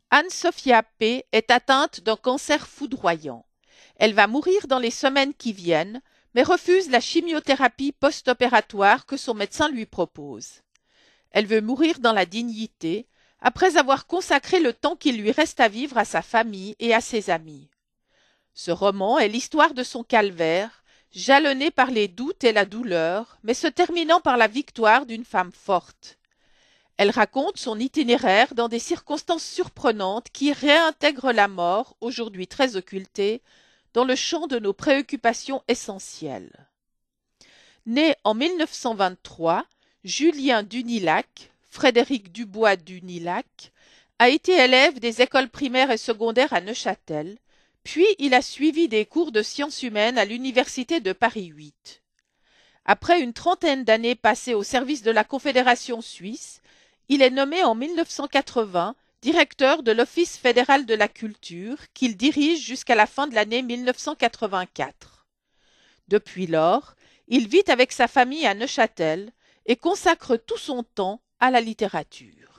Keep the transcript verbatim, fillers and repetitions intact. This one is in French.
Anne-Sophia P. est atteinte d'un cancer foudroyant. Elle va mourir dans les semaines qui viennent, mais refuse la chimiothérapie post-opératoire que son médecin lui propose. Elle veut mourir dans la dignité, après avoir consacré le temps qu'il lui reste à vivre à sa famille et à ses amis. Ce roman est l'histoire de son calvaire, jalonné par les doutes et la douleur, mais se terminant par la victoire d'une femme forte. Elle raconte son itinéraire dans des circonstances surprenantes qui réintègrent la mort, aujourd'hui très occultée, dans le champ de nos préoccupations essentielles. Né en mille neuf cent vingt-trois, Julien Dunilac, Frédéric Dubois Dunilac, a été élève des écoles primaires et secondaires à Neuchâtel, puis il a suivi des cours de sciences humaines à l'université de Paris huit. Après une trentaine d'années passées au service de la Confédération suisse, il est nommé en mille neuf cent quatre-vingts directeur de l'Office fédéral de la culture qu'il dirige jusqu'à la fin de l'année mille neuf cent quatre-vingt-quatre. Depuis lors, il vit avec sa famille à Neuchâtel et consacre tout son temps à la littérature.